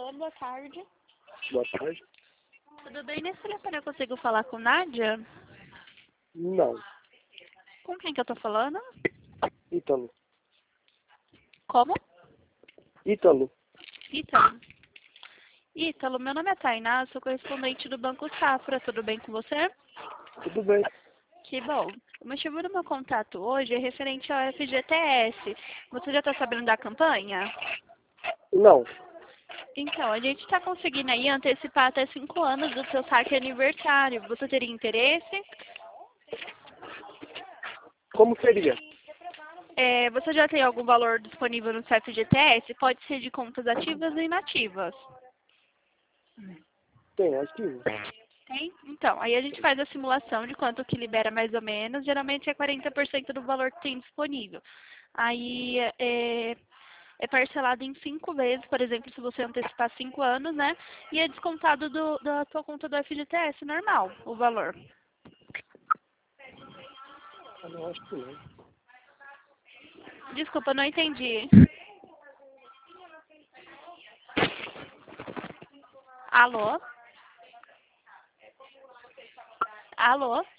Alô, boa tarde. Boa tarde. Tudo bem? Nesse telefone eu consigo falar com Nádia? Não. Com quem que eu tô falando? Ítalo. Como? Ítalo. Ítalo. Ítalo, meu nome é Tainá, sou correspondente do Banco Safra. Tudo bem com você? Tudo bem. Que bom. O motivo do meu contato hoje é referente ao FGTS. Você já está sabendo da campanha? Não. Então, a gente está conseguindo aí antecipar até 5 anos do seu saque aniversário. Você teria interesse? Como seria? Você já tem algum valor disponível no seu FGTS? Pode ser de contas ativas e inativas. Tem, ativo. Tem? Então, aí a gente faz a simulação de quanto que libera mais ou menos. Geralmente é 40% do valor que tem disponível. Aí é parcelado em 5 vezes, por exemplo, se você antecipar 5 anos, né? E é descontado da tua conta do FGTS normal, o valor. Eu não acho que não. Desculpa, não entendi. Alô? Alô?